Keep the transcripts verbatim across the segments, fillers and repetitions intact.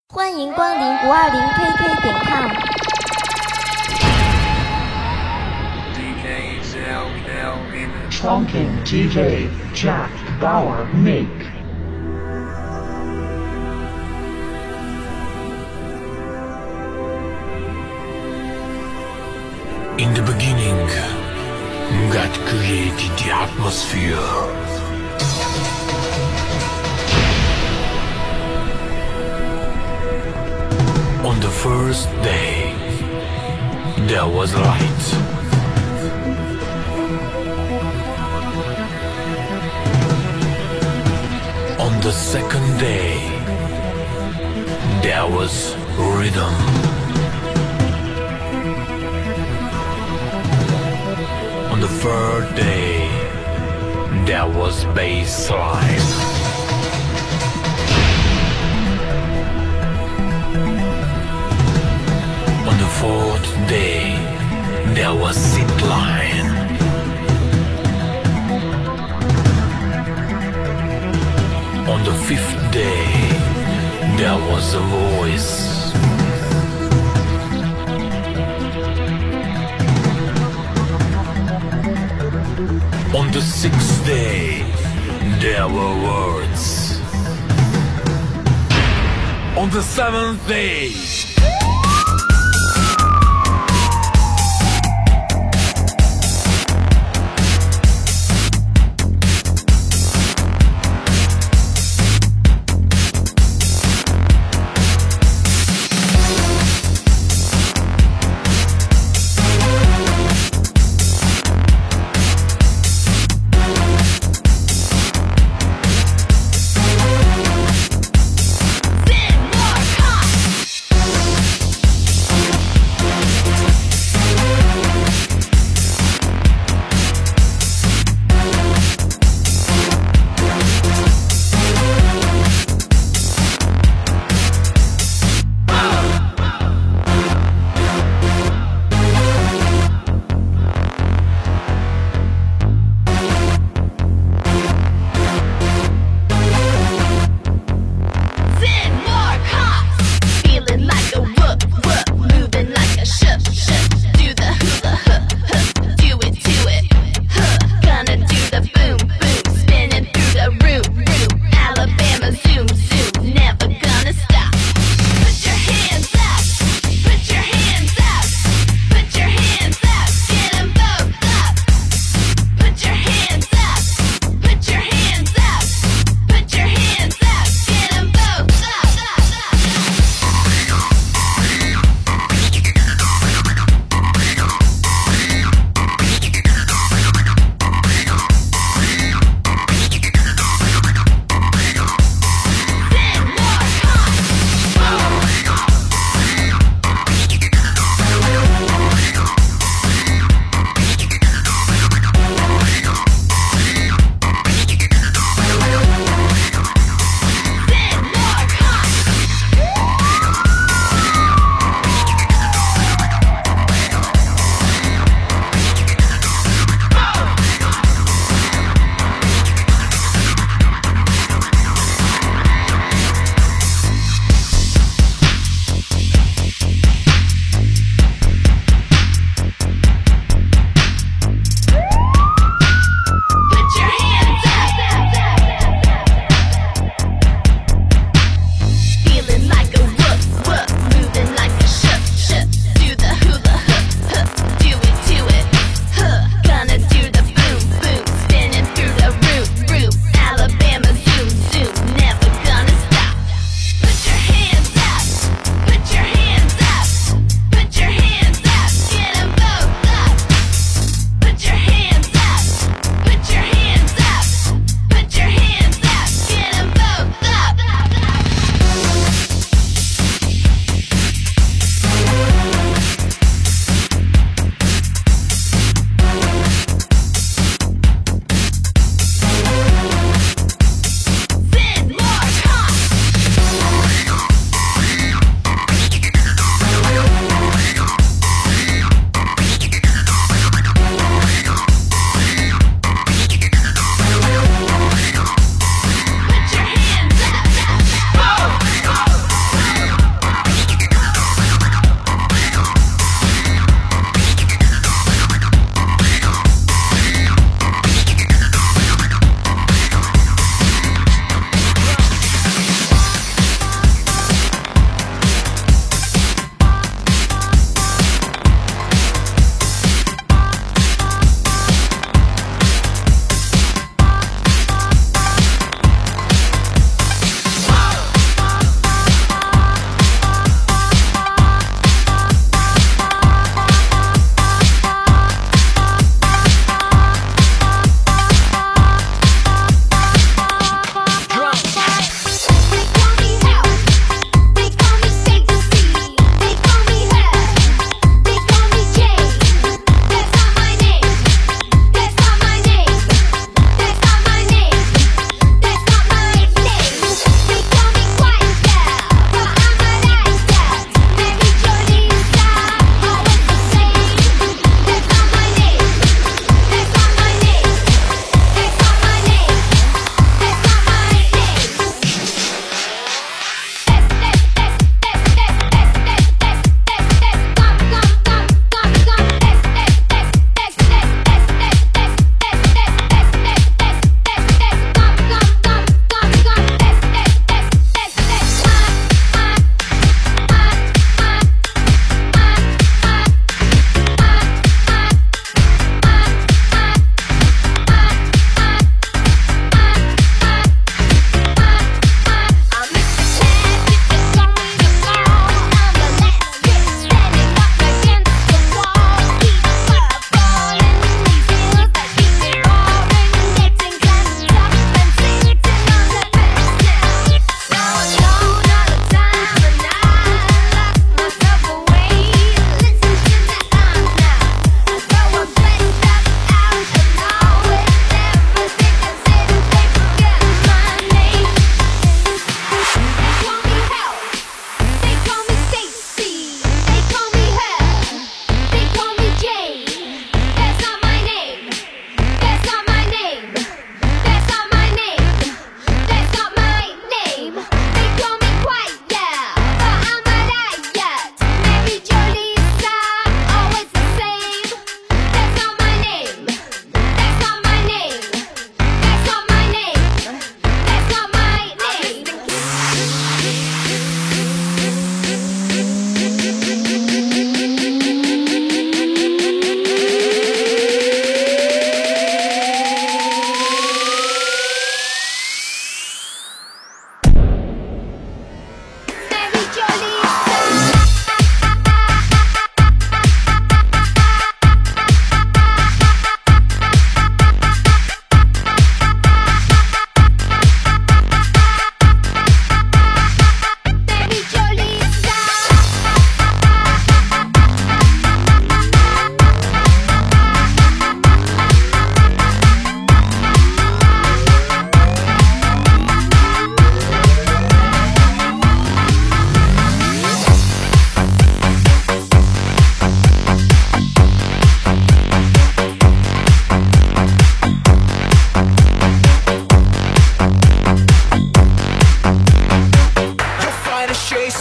欢迎光临五二零 K K 点 com。 Trunking D J Jack Bauer Make. In the beginning, God created the atmosphere. On the first day, there was light. On the second day, there was rhythm. On the third day, there was bass line. On the fourth day, there was zip line. On the fifth day, there was a voice. On the sixth day, there were words. On the seventh day,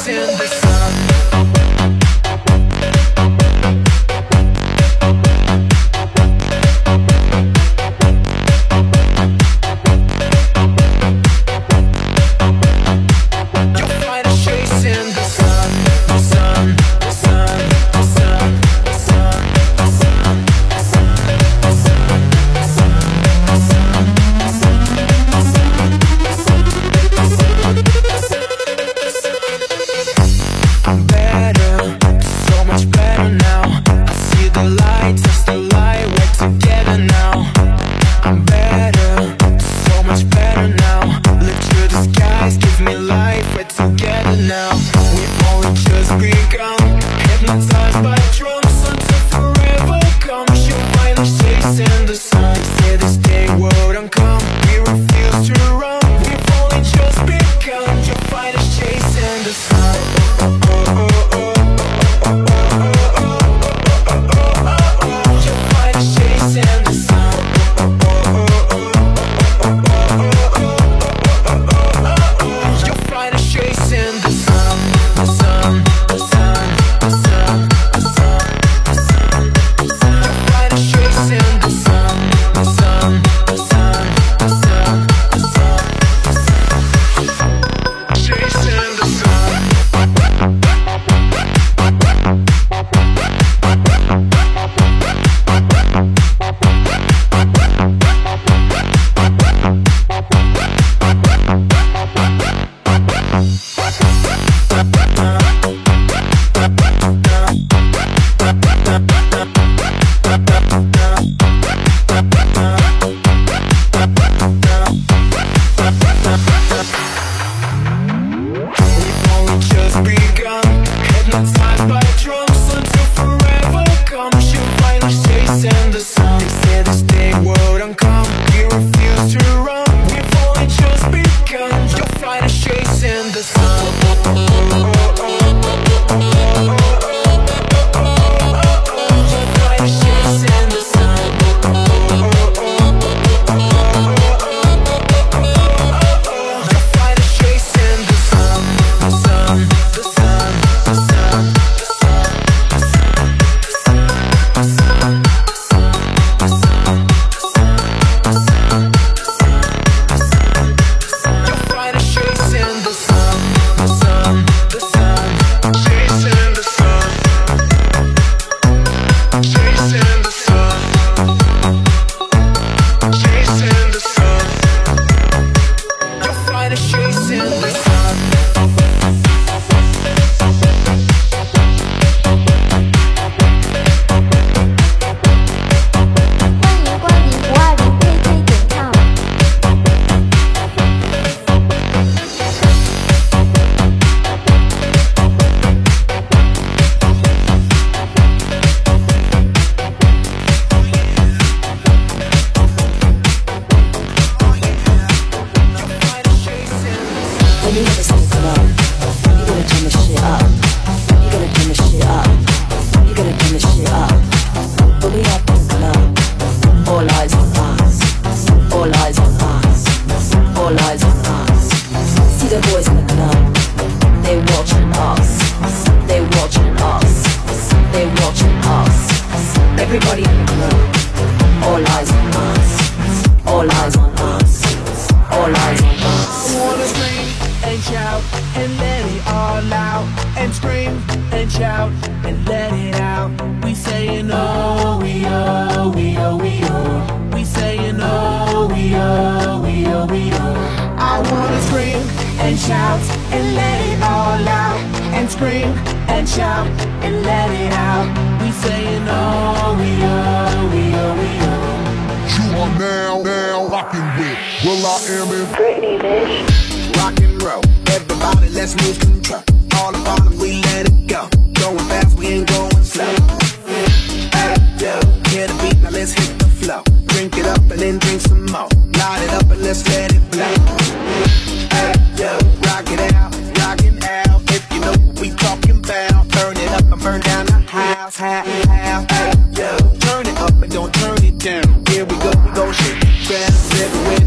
chasing the sun.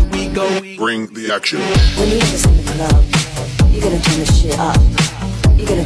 Bring the action. When you get this in the club, you're gonna turn the shit up. You're gonna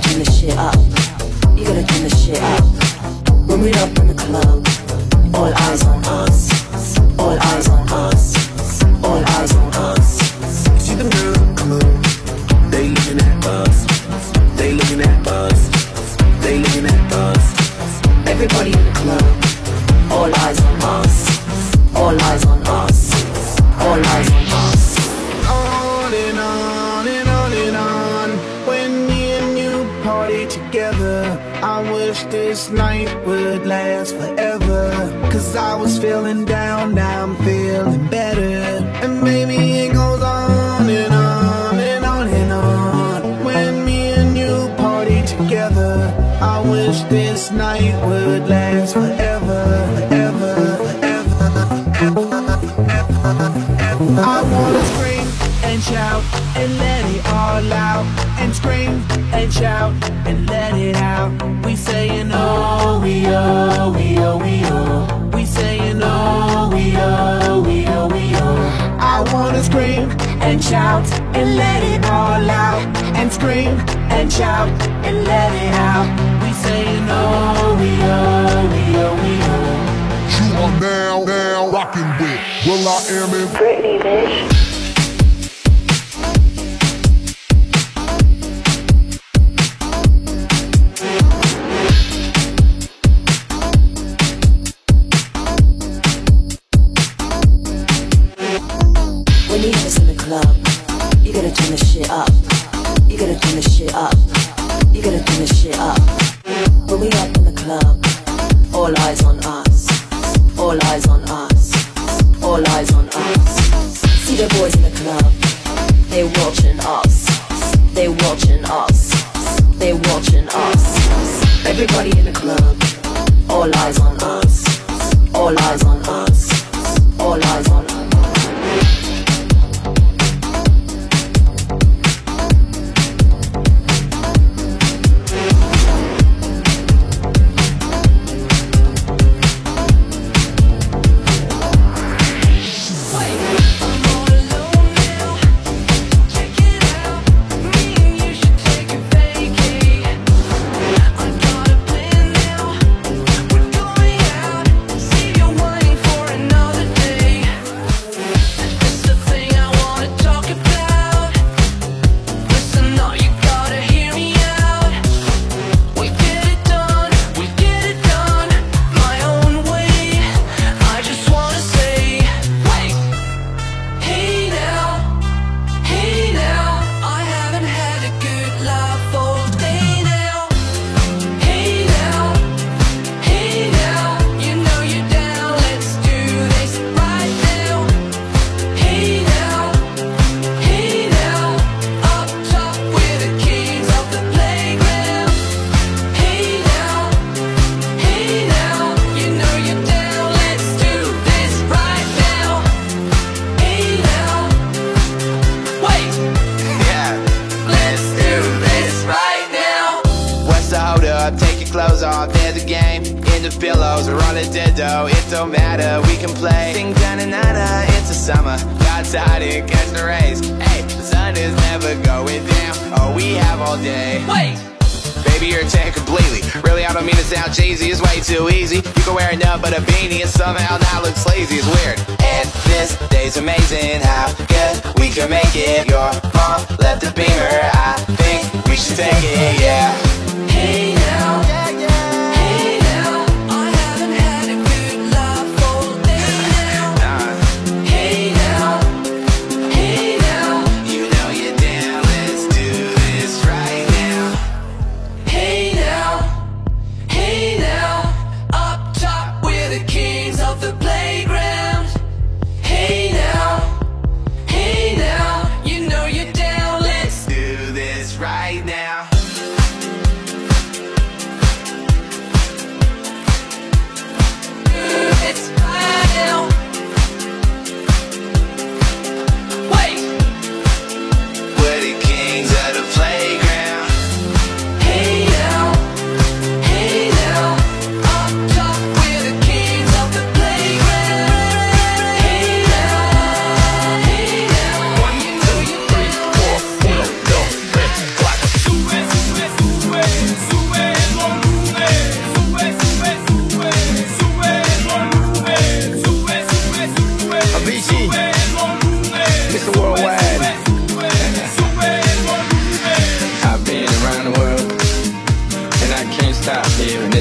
that buzz. They looking at us. Everybody in the club. All eyes on us. All eyes on us. All eyes on us. On and on and on and on. When me and you party together, I wish this night would last forever. Cause I was feeling down, now I'm feeling better. And maybe it goes on and on and on and on. When me and you party together, I wish this night would last forever, forever, forever, forever. I wanna scream and shout and let it all out. And scream and shout and let it out. We saying oh, we oh, we oh, we oh. We saying oh, we oh, we oh, we oh. I wanna scream and shout and let it all out. And scream and shout and let it out. We saying oh, we oh, we oh, we oh. You are now, now rocking with Will I Am in Britney, bitch. When you have us in the club, you gotta turn the shit up. You gotta turn the shit up. You gotta turn the shit up. When we up in the club, all eyes on us. All eyes on us. All eyes on us. See the boys in the club, they watching us. They watching us. They watching us. Everybody in the club, all eyes on us. All eyes on us. All eyes on us. Clothes off, there's a game in the pillows. We're on a ditto, it don't matter, we can play. Sing da-na-na-na, it's the summer. Outside it, catch the rays. Hey, the sun is never going down. Oh, we have all day. Wait! Baby, you're taken completely. Really, I don't mean to sound cheesy, it's way too easy. You can wear enough but a beanie and somehow not look lazy, it's weird. And this day's amazing, how good we can make it. Your mom left a beamer, I think we should take it, yeah. Hey now, yeah, yeah. Hey now, I haven't had a good laugh all day now. Nah. Hey now, hey now, you know you're down, let's do this right now. Hey now, hey now, up top we're the kings of the playground. Hey now, hey now, you know you're down, let's do this right now.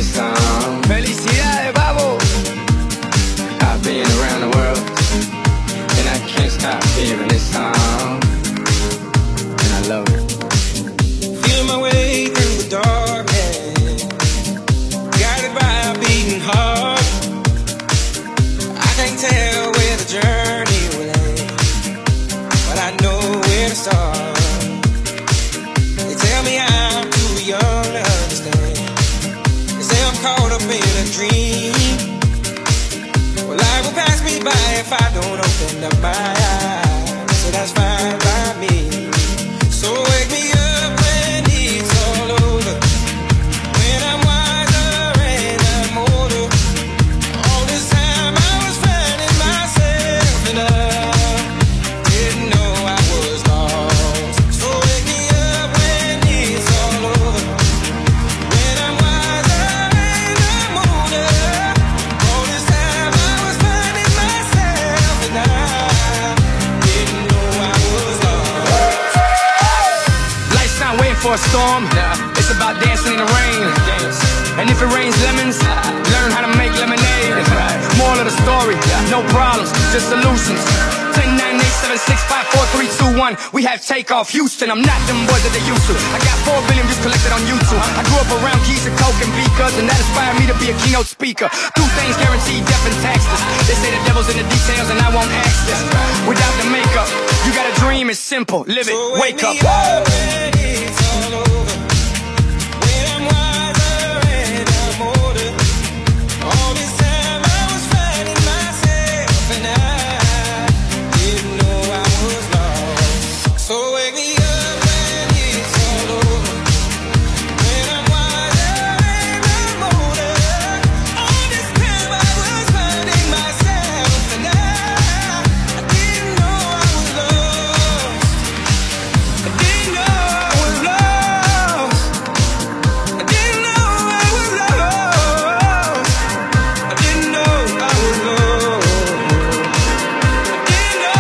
this song. Felicidades, babo. I've been around the world, and I can't stop hearing this song. And I love it. Feeling my way through the darkness, guided by a beating heart. I can't tell where the journey will end, but I know where to start. They tell me I'm too young to understand. They say I'm caught up in a dream. Well, life will pass me by if I don't open up my eyes. So that's fine by me. So wake me up when it's all over, when I'm wiser and I'm older. All this time I was finding myself, and I didn't know I was lost. So wake me up when it's all over, when I'm wiser and I'm older. All this time I was finding myself, and I didn't know I was lost. Life's not waiting for a storm. It's about dancing in the rain. And if it rains lemons, learn how to make lemonade. Moral of the story, no problems, just solutions. ten, nine, eight, seven, six, five, four, three, two, one. We have takeoff, Houston. I'm not them boys that they used to. I got four billion views collected on YouTube. I grew up around keys and coke and beakers, and that inspired me to be a keynote speaker. Two things guaranteed, death and taxes. They say the devil's in the details, and I won't ask this. Without the makeup, you got a dream, it's simple. Live it, wake up. All this time I was finding myself, and I didn't know I was lost. So wake me up when it's all over, when I'm wiser and I'm older. All this time I was finding myself, and I, I didn't know I was lost. I didn't know I was lost. I didn't know I was lost. I didn't know I was lost. I didn't know.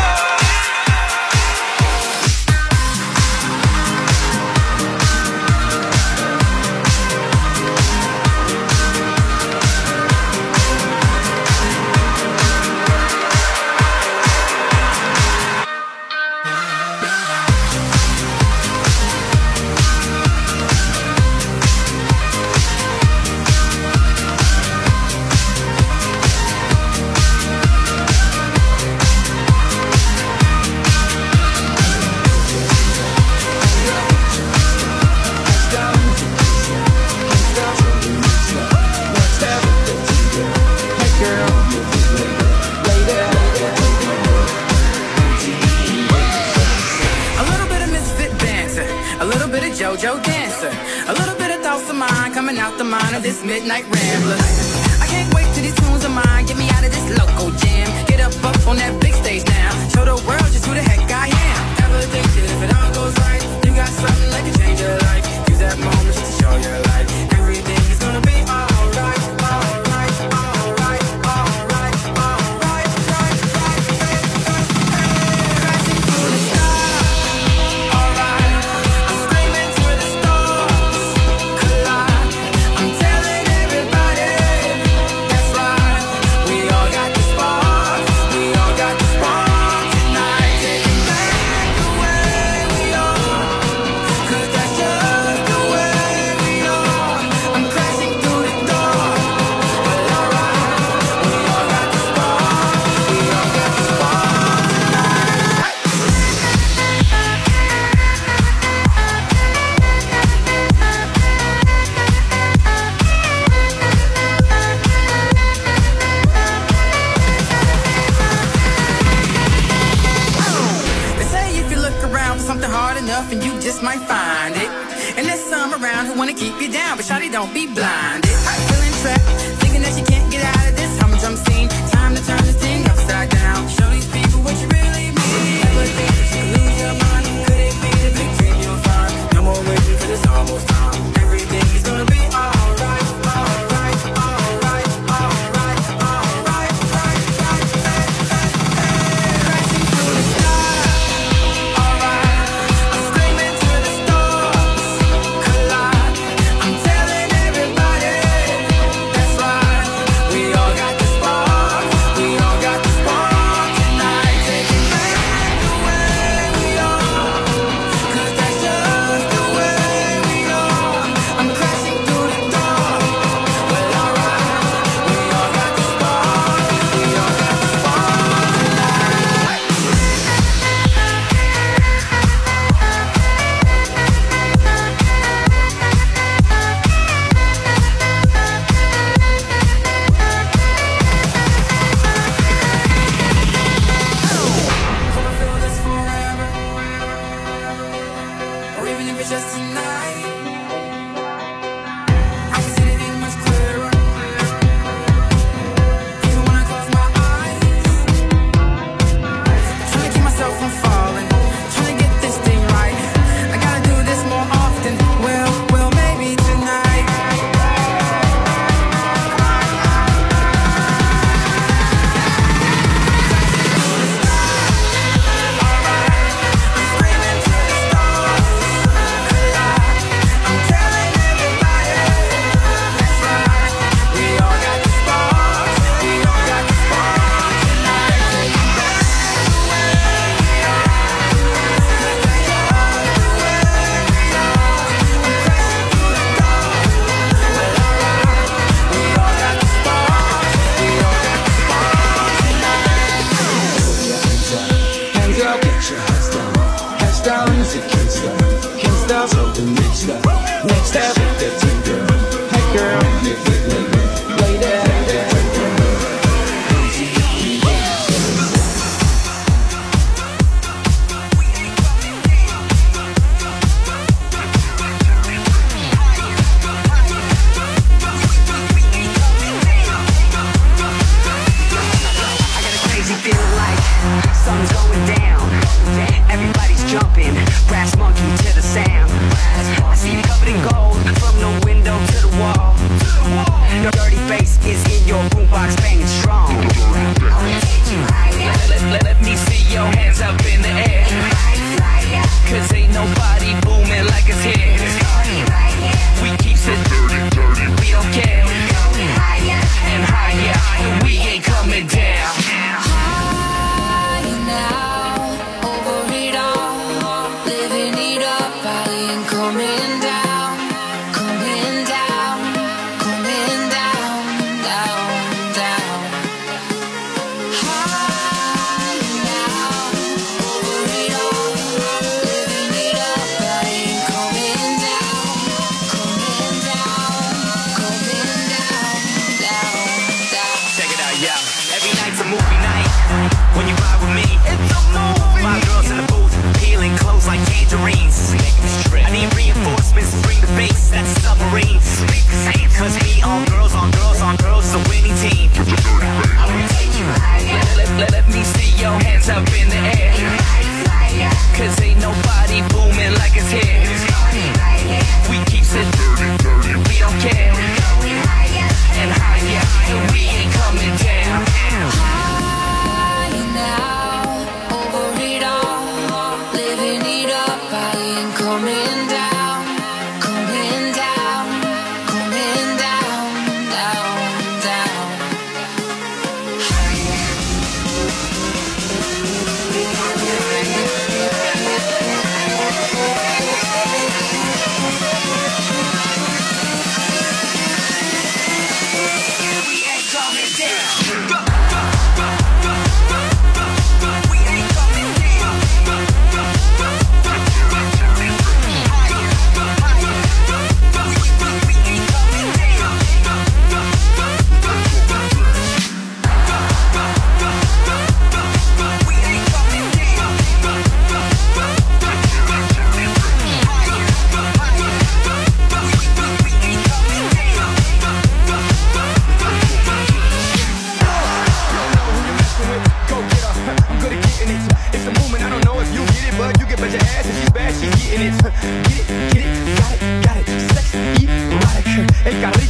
A little bit of misfit dancer, a little bit of JoJo dancer, a little bit of thoughts of mine coming out the mind of this midnight rambler. I can't wait till these tunes of mine get me out of this local jam. Get up up on that big stage now, show the world just who the heck I am. Never think that if it all goes right, you got something that can change your life. Use that moment just to show your life. Everything is gonna be alright, alright, alright, alright, alright, right, right, right, right, crashing through the sky. Alright, I'm screaming to the stars collide. I'm telling everybody, that's right. We all got the spark, we all got the spark tonight. Take it back the way we are, 'cause that's just the way we are. I'm crashing through the door, but alright. We all got the spark, we all got the spark tonight. They say if you look around for something hard enough, and you just might find it. And there's some around who wanna keep you down, but shawty, don't be blinded. Feeling trapped, thinking that you can't get out of this humdrum scene. Time to turn this thing upside down. Show these people what you really mean. Never think that you could lose your mind. Could it be the big dream you'll find? No more waiting for this almost time. Everything is gonna be alright, alright, alright, alright, alright, right, right, right, right, right. Crashing through the sky. Alright, I'm screaming to the stars collide. I'm telling everybody,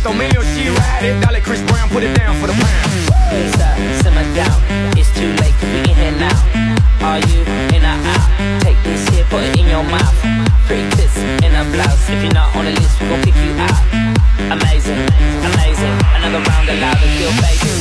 esto mío, she ride it. Dale, Chris Brown, put it down for the pound. Please, uh, simmer down. It's too late, cause we in here now. Are you in or out? Take this here, put it in your mouth. Pretty tits in a blouse. If you're not on the list, we gon' pick you out. Amazing, amazing. Another round allowed to feel baby.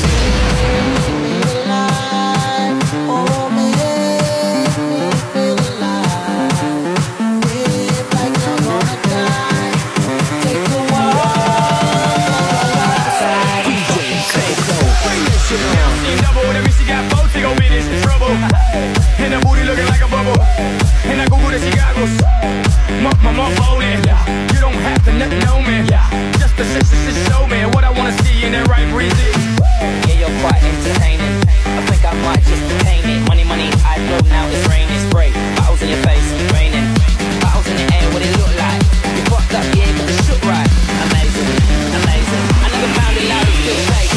And the booty looking like a bubble. And I Google the Chicago's. My, my, my phone in. You don't have to know me. Just the six six show me what I wanna see in that right breezy. Yeah, you're quite entertaining. I think I might just detain it. Money, money, I blow now. It's raining, spray. Bottles in your face, raining. Bottles in the air, what it look like? You fucked up, yeah, but the shook right. Amazing, amazing. I never found it loud, it's still fake.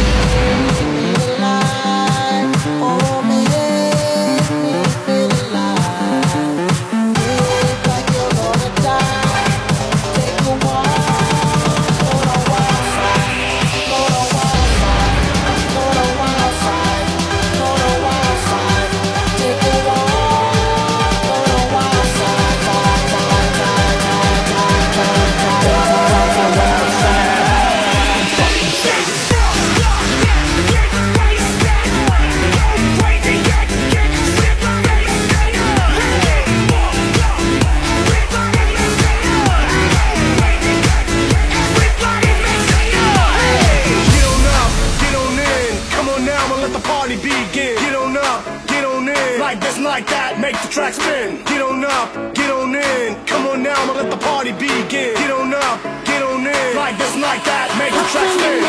Like that, make the track spin. Get on up, get on in. Come on now, I'ma let the party begin. Get on up, get on in. Like this, like that, make the track spin.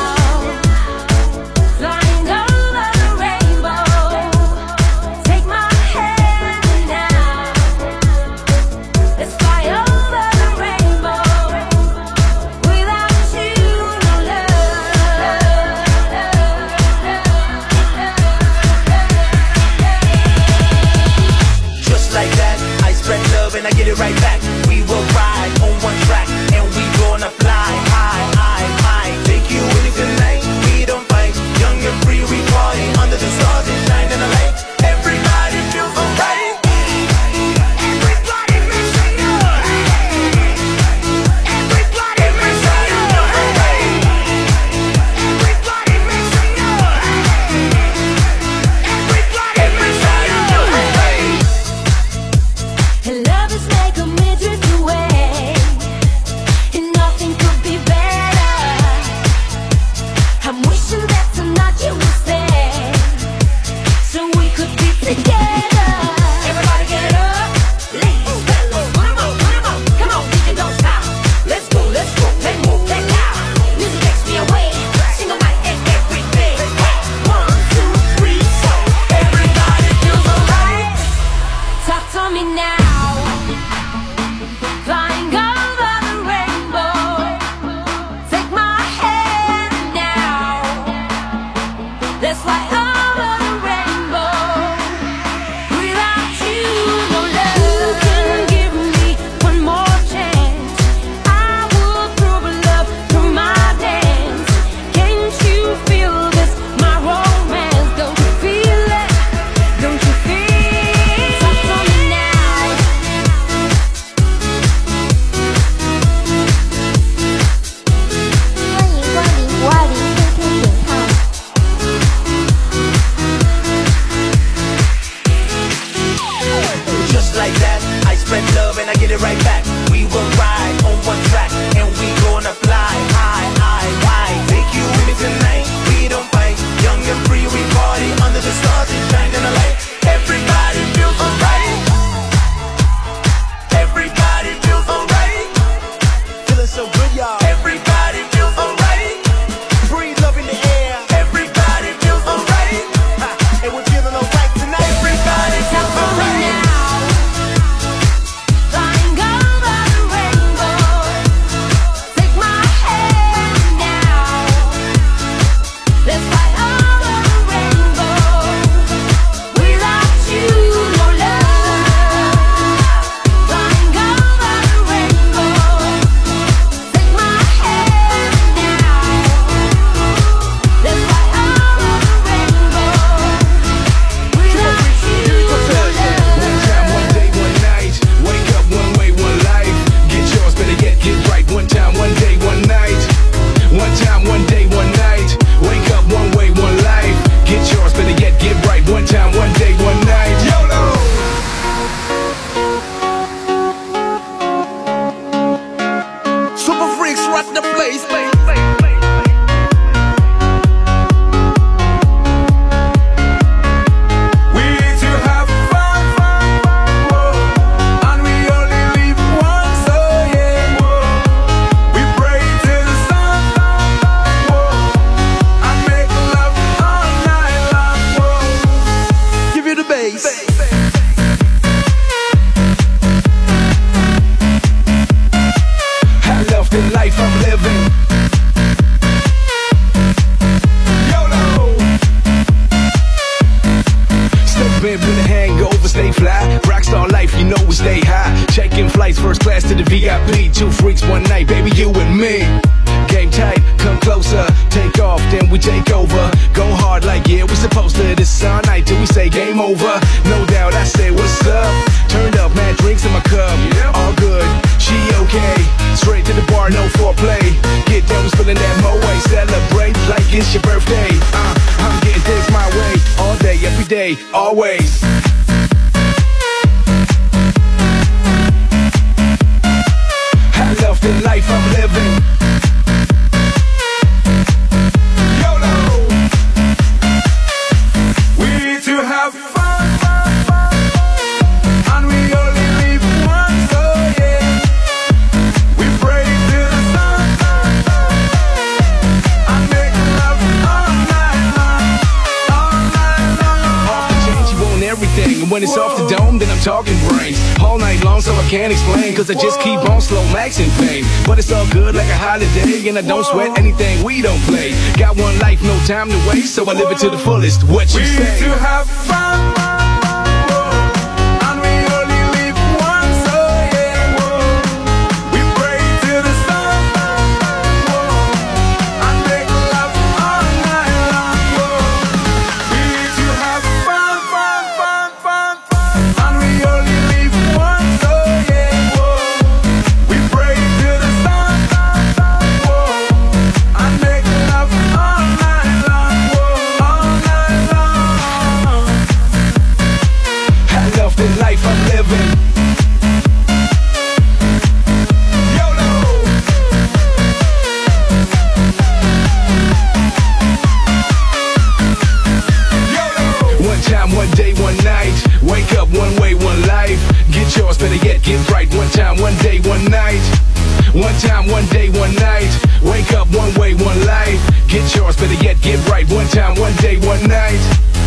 Flying over the rainbow. Take my hand now. Let's fly over the rainbow. Without you, no love. Like that, I spread love and I get it right back. We will ride on one track and we gonna fly high, high, high. Take you with me tonight. We don't fight, young and free. We party under the stars and shine in the light. Everybody feels alright. Everybody make some noise. Everybody make some noise. Everybody make some noise. Everybody make some noise. And love is like a midget away, and nothing could be better. I'm wishing that tonight you would stay, so we could be together. Everybody get up, ladies, fellas, put 'em on, put 'em on. Come on, D J, don't stop. Let's go, let's go, let's move, let's out. Music takes me away, single night and every day. One, two, three, so everybody feels alright. Talk to me now. Flying over the rainbow. Take my hand now. Let's fly over the rainbow. Without you, no love. You can give me one more chance. I will throw love through my dance. Can't you feel this, my romance? Don't you feel it? Don't you feel it? Talk to me now. Just like that, I spread love and I get it right back. We will ride on one track and we gonna fly high, high, high. Take you with me tonight. We don't fight, young and free. We party under the stars and shine in the light. Everybody feels alright. Everybody feels alright. Feeling so good, y'all. Everybody feels alright. Breathe love in the air. Everybody feels alright. And we're feeling alright tonight. Everybody feels alright. Flying over the rainbow. Take my hand now. Let's fly over the rainbow. Without you, no love. Flying over the rainbow. Take my hand rock the place. First class to the V I P, two freaks one night, baby, you and me. Game tight, come closer, take off, then we take over. Go hard like yeah, we supposed to. This is our night till we say game over. No doubt, I say what's up. Turned up, mad drinks in my cup. All good, she okay. Straight to the bar, no foreplay. Get down, we spilling that moe. Celebrate like it's your birthday. Uh, I'm getting things my way, all day, every day, always. The life I'm living. YOLO. We need to have fun, fun, fun, and we only live once, so yeah. We pray to the sun, sun, sun, and make love all night long, all night long. Off the change, you want everything, and when it's Whoa. Off the dome, then I'm talking brains. All night long, so I can't explain, cause I just Whoa. Keep on slow maxing pain. But it's all good like a holiday, and I don't Whoa. Sweat anything we don't play. Got one life, no time to waste, so I live it to the fullest. What you we say? We need to have fun. One day, one night. One time, one day, one night. Wake up one way, one life. Get yours, better yet, get right. One time, one day, one night.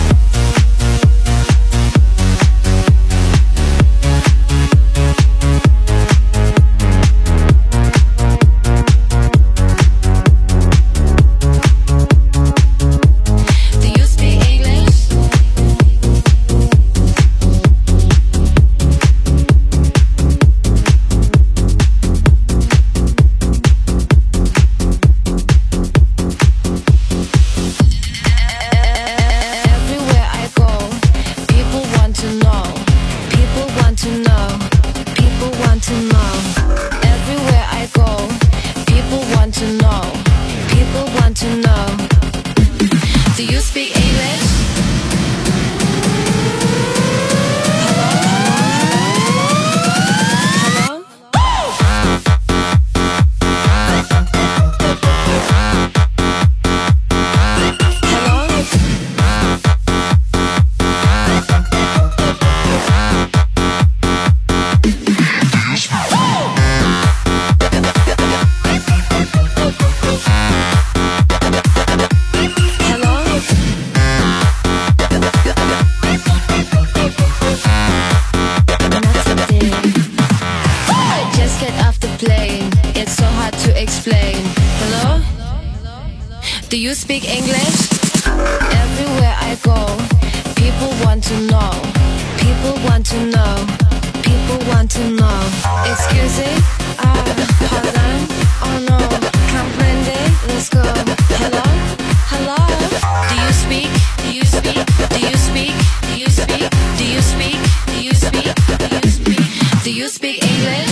Do you speak English? Everywhere I go, people want to know. People want to know. People want to know. Excuse me? Ah, pardon? Oh no, comprende? Let's go. Hello? Hello? Do you speak? Do you speak? Do you speak? Do you speak? Do you speak? Do you speak? Do you speak? Do you speak English?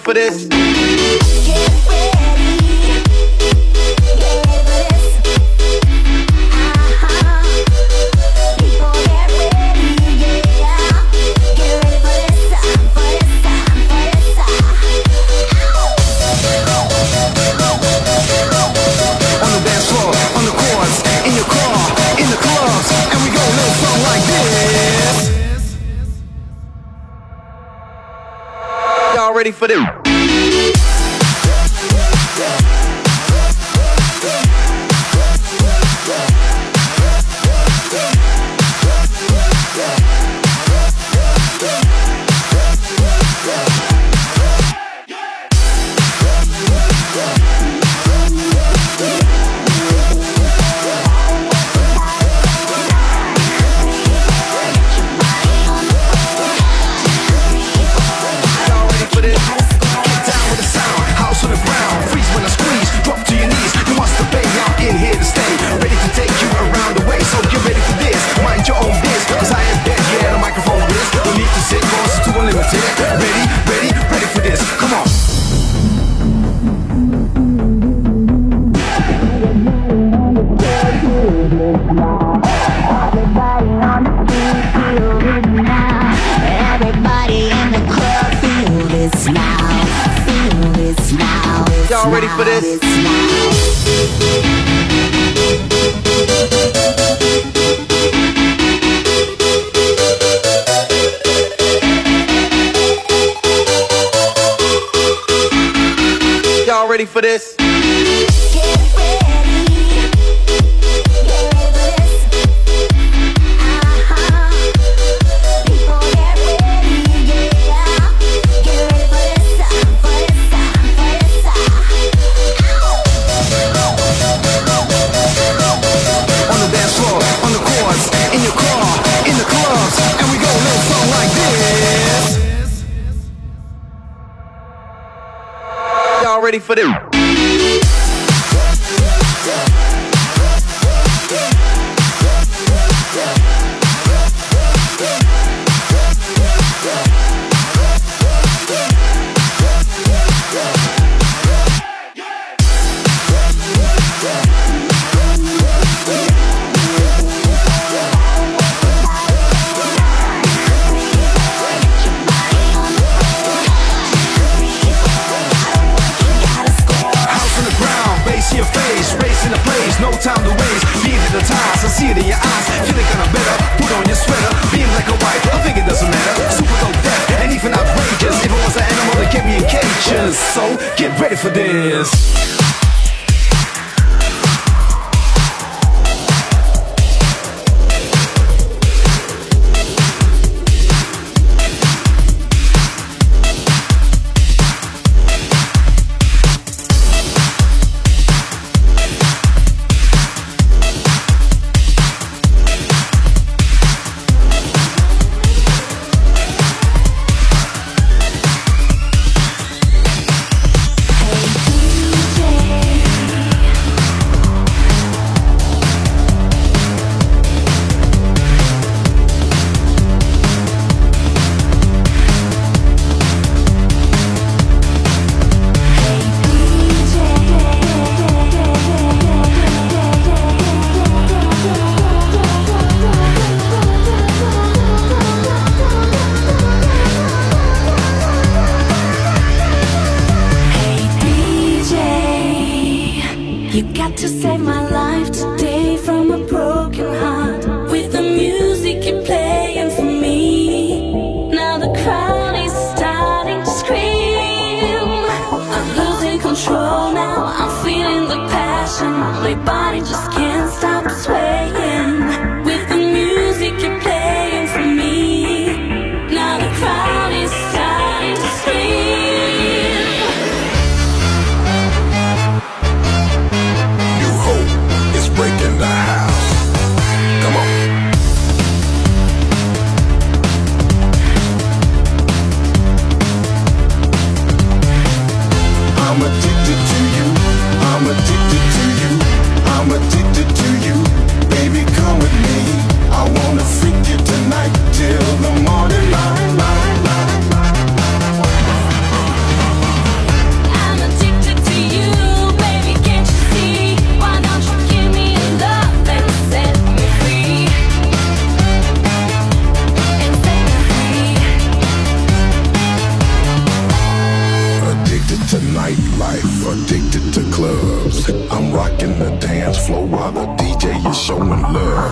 for this? Y'all ready for this? Y'all ready for this? Y'all ready for this? Y'all ready for this? No time to waste, being in the ties, I see it in your eyes, feeling kinda better, put on your sweater, being like a wife, I think it doesn't matter, super dope death, and even outrageous, if it was an animal that kept me in cages, so get ready for this. You got to save my life today from a broken heart. With the music you're playing for me, now the crowd is starting to scream. I'm losing control now, I'm feeling the passion. My body just can't stop swaying. With the music you're playing for me, now the crowd is starting to scream. Breaking the house. Come on. I'm addicted to you. I'm addicted to you. I'm addicted.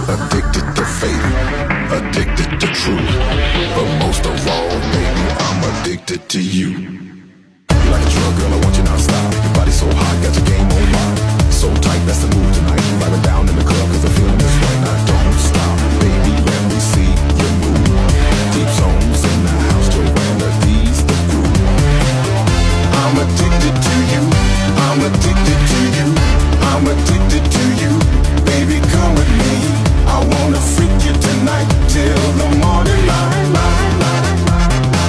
addicted to faith, addicted to truth. But most of all, baby, I'm addicted to you. You're like a drug, girl, I want you non-stop. Your body so hot, got your game on lock. So tight, that's the move tonight. Vibing down in the club, cause the feeling is right. Now don't stop, baby, let me see you move. Deep zones in the house, Joanna, these the groove. I'm addicted to you, I'm addicted to you, I'm addicted to you. Baby, come with me, I wanna freak you tonight till the morning light, light, light, light.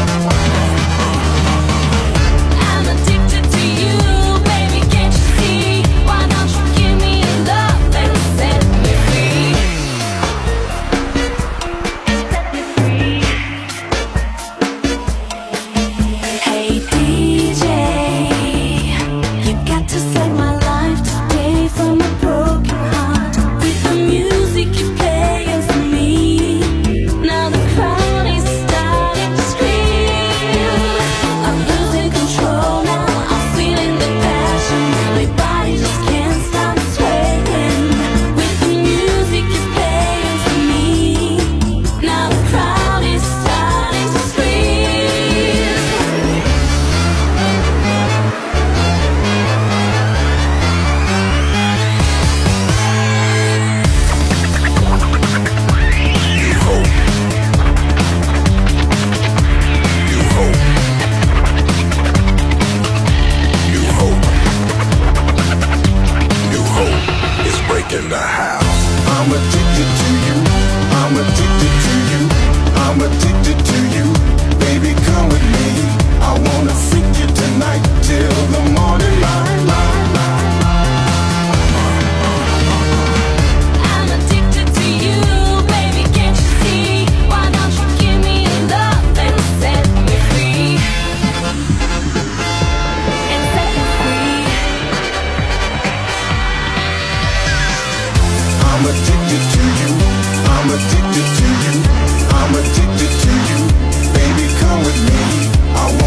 I'm addicted to you, baby, can't you see? Why don't you give me your love and set me free? Set me free. Hey D J, you got to save my life today from a broken heart. With the music you playing for me, now the crowd is starting to scream. I'm losing control now, I'm feeling the passion. My body just can't stop swaying. With the music you playing for me, now the crowd is starting to scream. In the house, I'm addicted to you, I'm addicted to you, I'm addicted to you. Baby, come with me, I wanna freak you tonight till the morning light, light, light, I'm addicted to you, baby, can't you see? Why don't you give me your love and set me free? And set me free. I'm addicted to you, I'm addicted to you, I'm addicted to you. Baby, come with me, I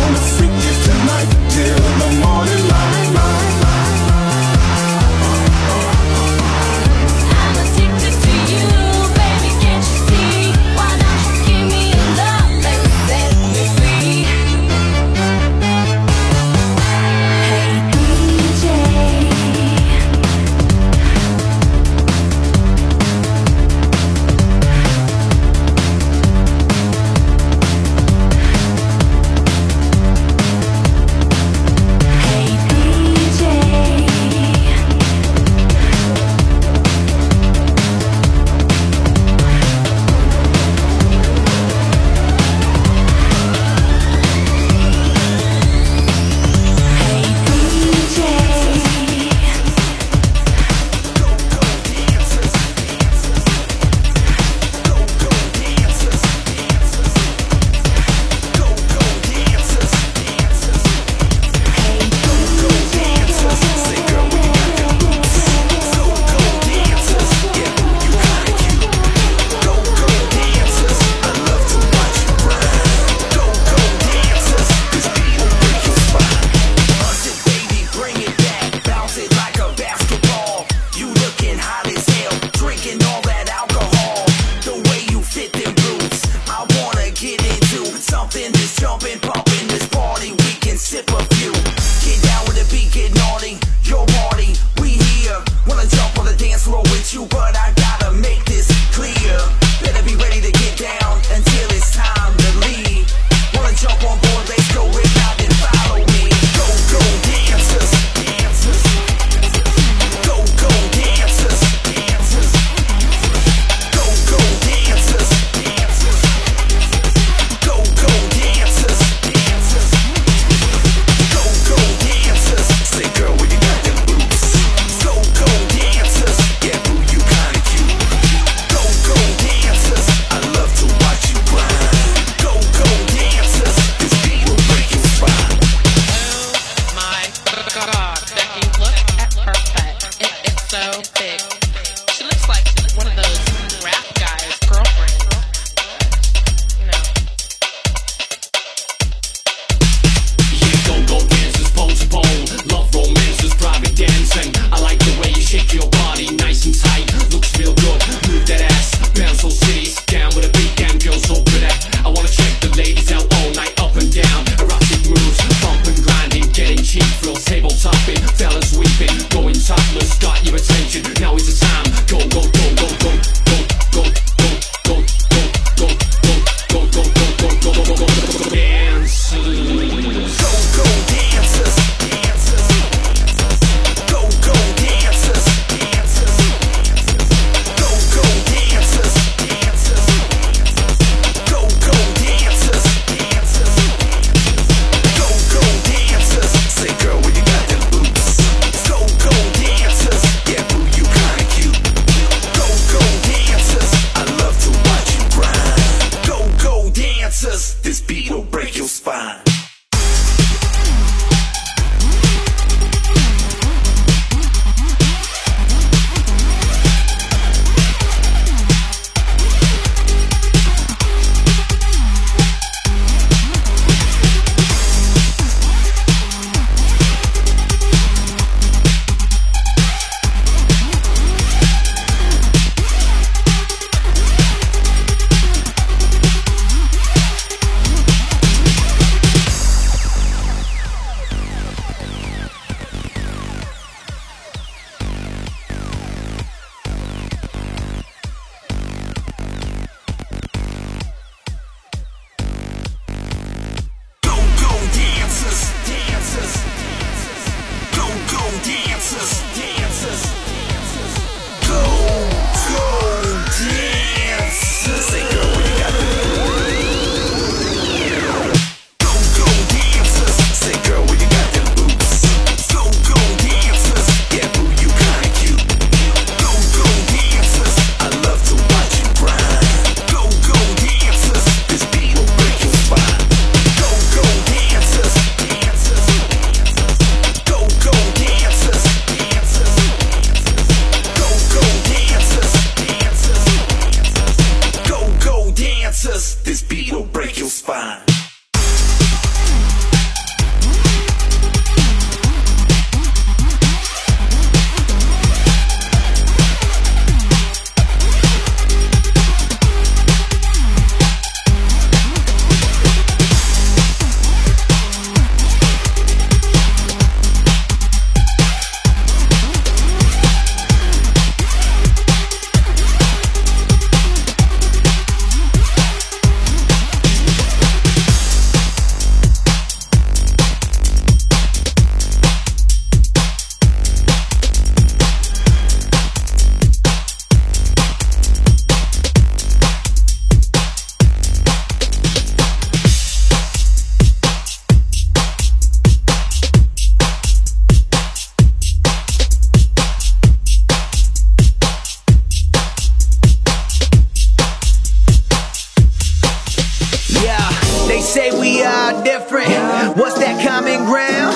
something different. What's that common ground?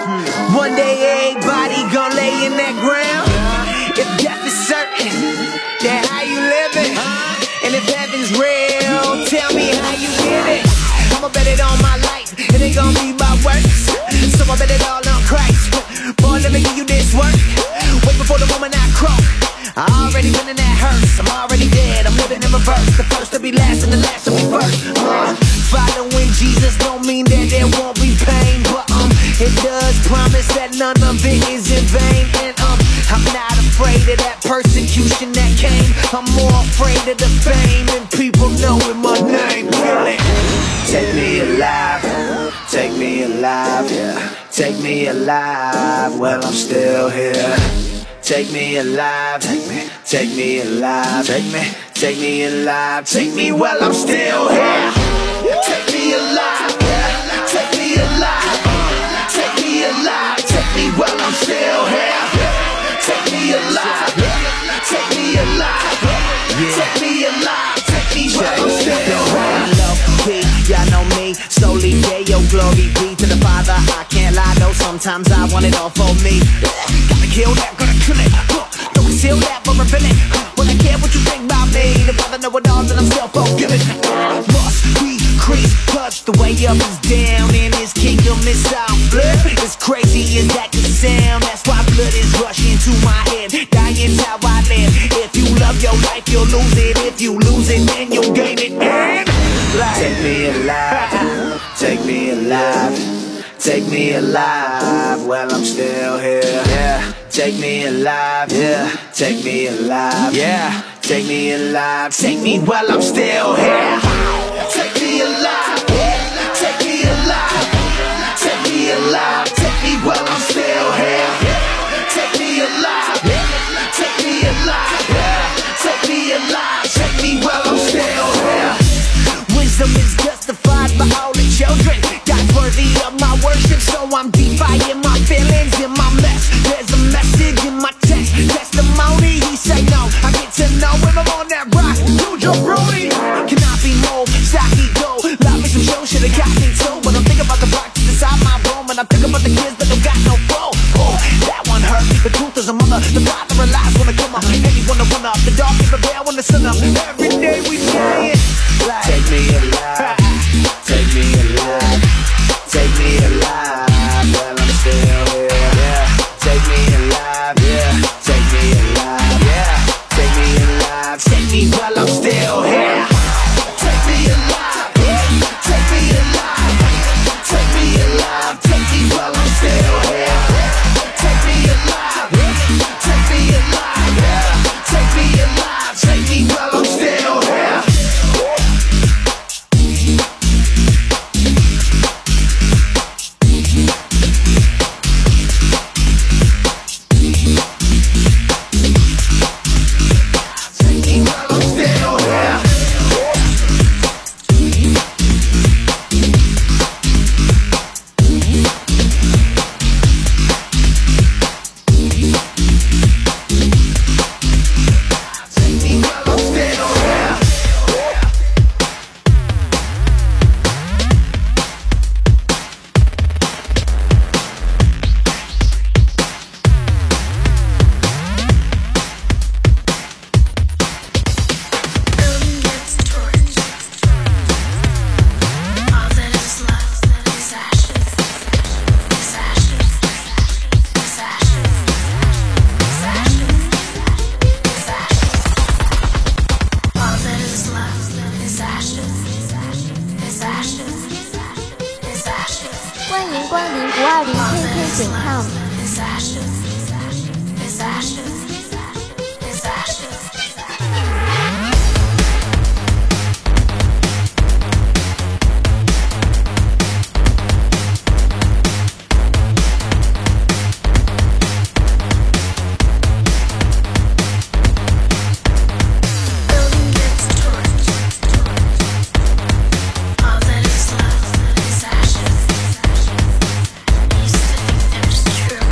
One day everybody gon' lay in that ground. If death is certain, then how you living? And if heaven's real, tell me how you get it. I'ma bet it on my life, it ain't gon' be my works. So I bet it all on Christ. Boy, let me give you this work. Wait before the moment I croak. I already been in that hearse, I'm already dead, I'm living in reverse. The first to be last and the last to be first. uh, Following Jesus don't mean that there won't be pain, but um, it does promise that none of it is in vain. And um, I'm not afraid of that persecution that came. I'm more afraid of the fame and people knowing my name. Really? Take me alive, take me alive, yeah. Take me alive, well I'm still here. Take me alive, take me, take me alive, take me, take me alive, take me while I'm still here. Take me alive, yeah. Take me alive, take me alive, take me while I'm still here. Take me alive, take me alive, take me alive, take me while I'm still here. Y'all know me, solely yeah, yo, glory be to the Father. I can't lie though, sometimes I want it all for me. Gotta kill that, gotta kill it. Don't conceal that for a villain. Well, I care what you think about me. The Father know it all, and I'm still forgiven. Must decrease, cause the way up is down, and His kingdom is out. As crazy as that can sound, that's why blood is rushing to my head. Dying's how I live. If you love your life, you'll lose it. If you lose it, then you'll gain it. And take me alive, take me alive, take me alive, well I'm still here, yeah. Take me alive, yeah. Take me alive, yeah. Take me alive, take me while I'm still here. Take me alive, take me alive, take me alive, take me while I'm still here. Take me alive, take me alive, take me alive, take me while I'm still here. Wisdom is justified by all the children. God's worthy of my worship, so I'm defying my feelings in my mess. There's a message in my text, testimony. He say no, I get to know him. I'm on that rock, do your Brody. Can I be more stocky go? Love me some show, should've got me too. But I'm thinking about the box inside my room, and I'm thinking about the kids that don't got no flow. Oh, that one hurt. The truth is a mother, the father relies when I come up. Anyone to run up, the dog is the bear when the sun up. Every day we say it. Take me alive, take me alive, take me alive, well I'm still here, yeah. Take me alive, yeah, take me alive, yeah. Take me alive, take me while I'm still here. Take me alive, take me alive, take me alive, take me while I'm still here. Take me alive, take me alive, yeah. Take me alive, take me while I'm still here. True.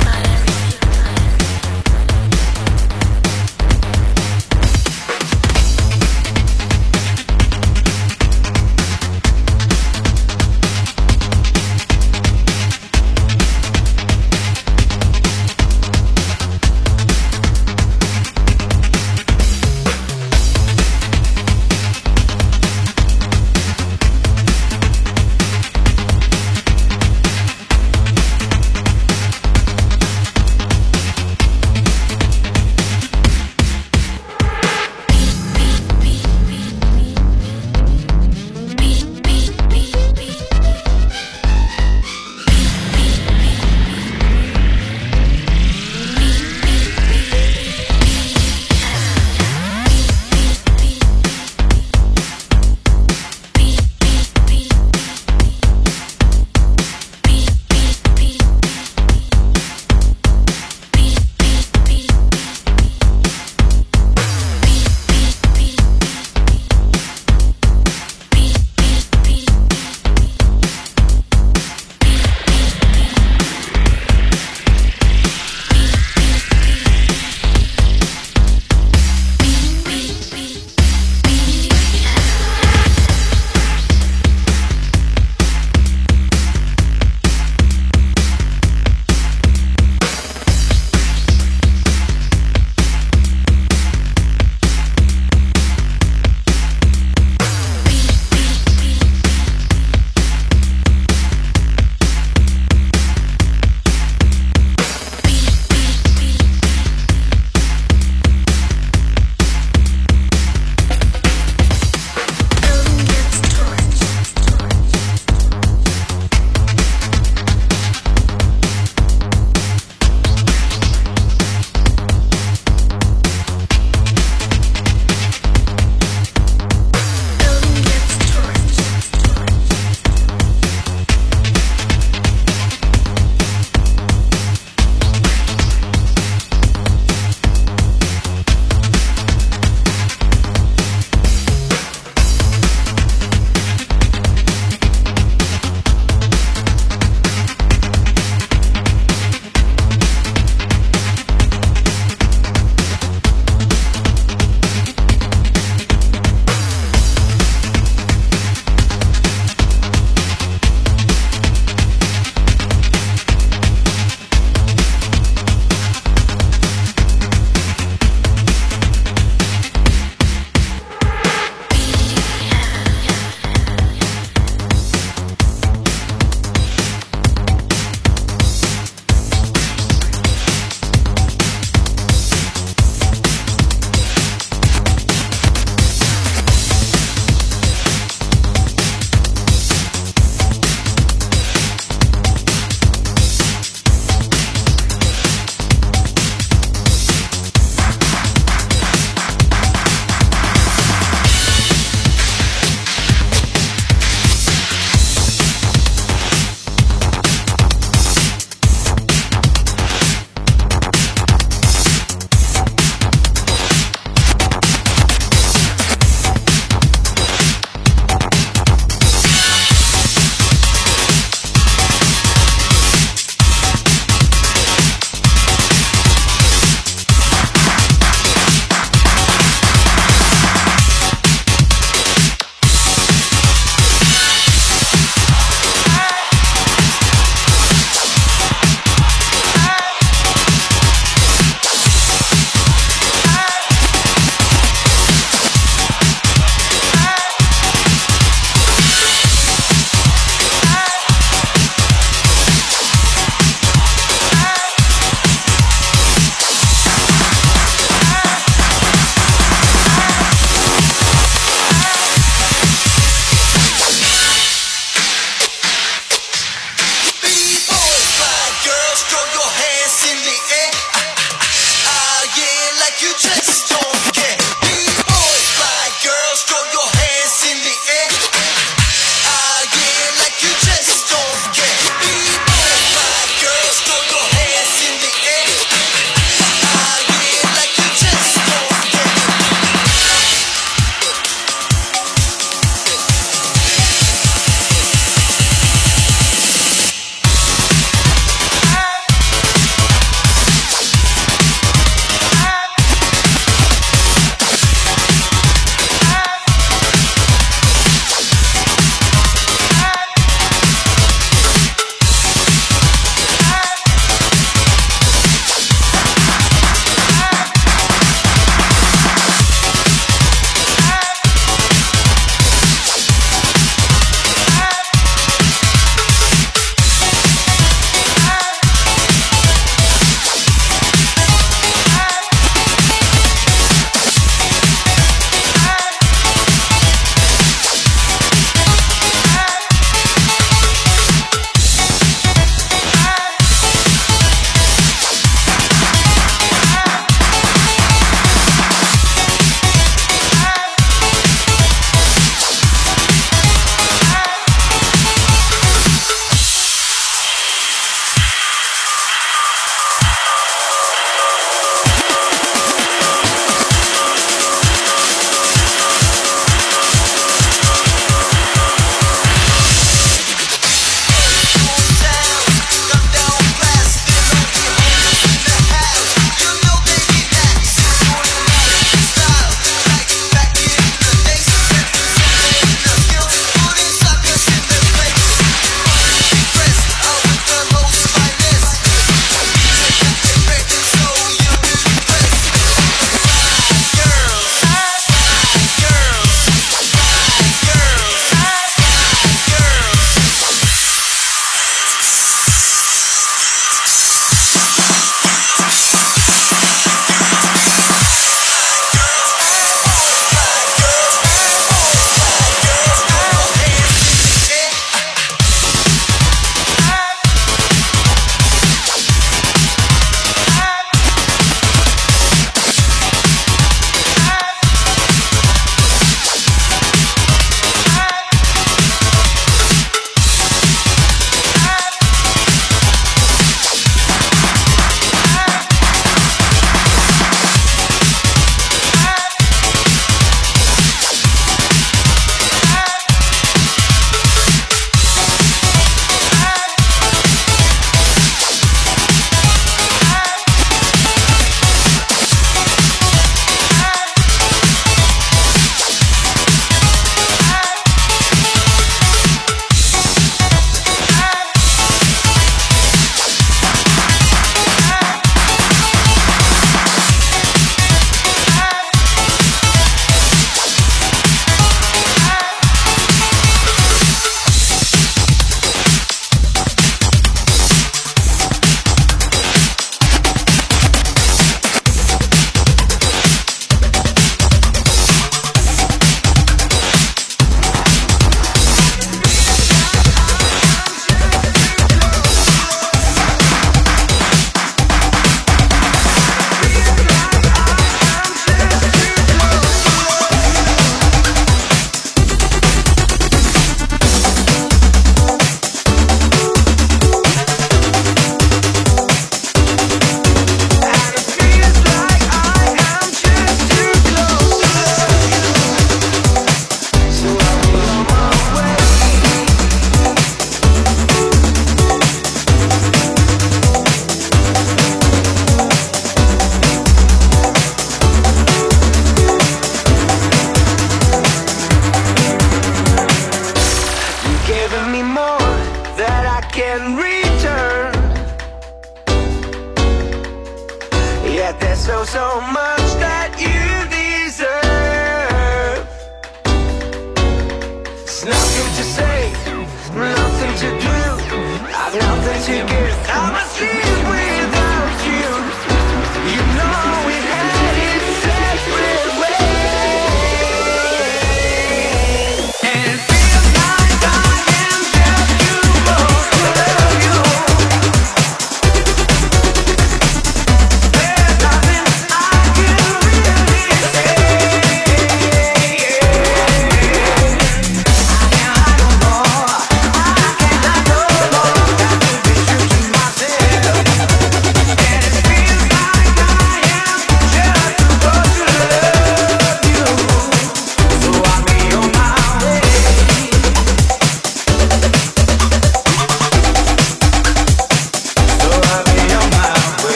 There's nothing to say, nothing to do, I've nothing to give. I'm a sleep.